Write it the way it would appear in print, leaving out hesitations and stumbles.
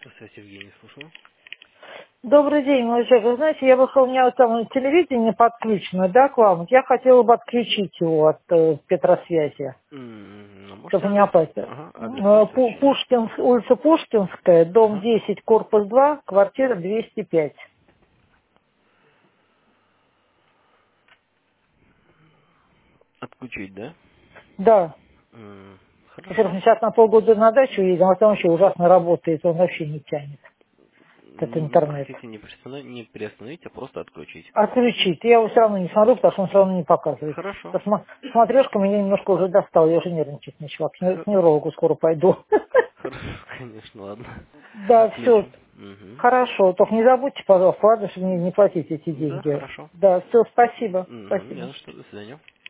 Здравствуйте, Евгений, слушаю. Добрый день, мой человек. Вы знаете, у меня вот там телевидение подключено, да, к вам. Я хотела бы отключить его от Петросвязи, Ну, можете чтобы не адрес? опасть. Ага, адрес можете уточнить? Улица Пушкинская, дом Ага. 10, корпус 2, квартира 205. Отключить, да? Да. Во-первых, Хорошо. мы сейчас на полгода на дачу едем, а там вообще ужасно работает, он вообще не тянет, этот интернет. Хотите не приостановить, а просто отключить. Отключить. Я его все равно не смотрю, потому что он все равно не показывает. Хорошо. Смотрешка меня немножко уже достала, я уже нервничать начала. К неврологу скоро пойду. Хорошо, конечно, ладно. Да, все. Отключим. Угу. Хорошо. Только не забудьте, пожалуйста, ладно, чтобы не платить эти Да, деньги. хорошо. Да, все, спасибо. Угу. Не Спасибо. за что, до свидания.